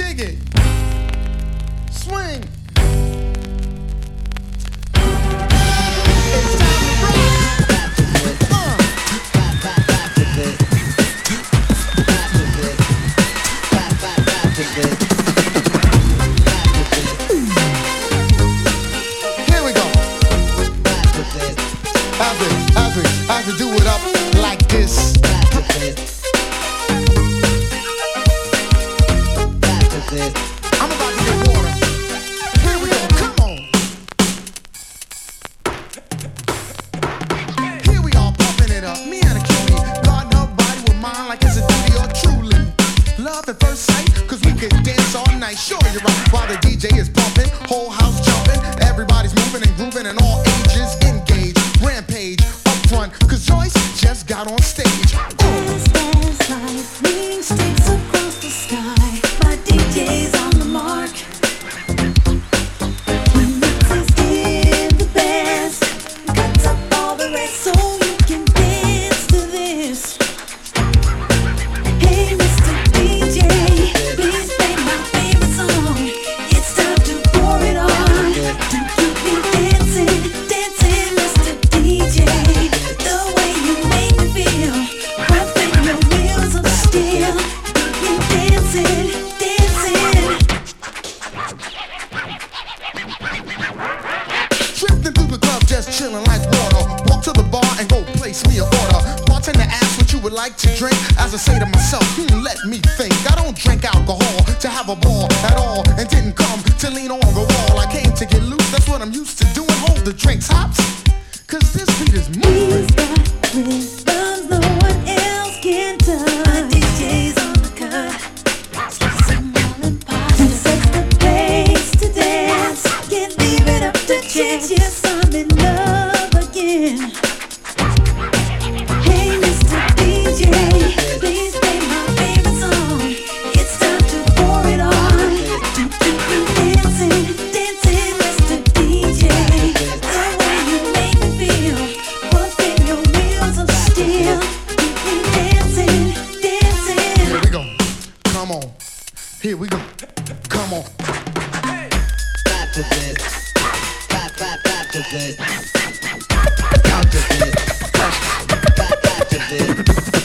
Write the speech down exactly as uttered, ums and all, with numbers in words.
Dig it. Swing. It's time to rock. Uh. Here we go. As we, as we, as we do it up like this. I'm about to get water. Here we go, come on. Here we are, pumping it up. Me and a cutie, guarding her body with mine like it's a duty or truly. Love at first sight, cause we could dance all night. Sure, you're right, while the D J is bumping, whole house jumping. Everybody's moving and grooving and all ages engaged. Rampage, up front, cause Joyce just got on stage. Dance, dance, lightning sticks across the sky. My D J's on the mark. He mixes in the best, cuts up all the rest so you can dance to this. Hey, Mister D J, please play my favorite song. It's time to pour it on. To keep me dancing, dancing, Mister D J. The way you make me feel, pumping your wheels of steel. Keep me dancing, dancing. Drifting through the club, just chilling like water. Walk to the bar and go place me an order. Bartender asks what you would like to drink. As I say to myself, hmm, let me think. I don't drink alcohol to have a ball at all, and didn't come to lean on the wall. I came to get loose, that's what I'm used to doing. Hold the drinks, hops, cause this beat is moving. He's got rhythms no one else can touch. My D J's on the cut. Some and he sets the pace to dance. Can't leave it up to chance. Yes, I'm in love again. Hey, Mister D J, please play my favorite song. It's time to pour it on. To keep me dancing, dancing, Mister D J. The way you make me feel, pumping your wheels of steel. Keep me dancing, dancing. Here we go, come on. Here we go, come on. Back to this. Back, back, back to this. Out to this. Back, back to this.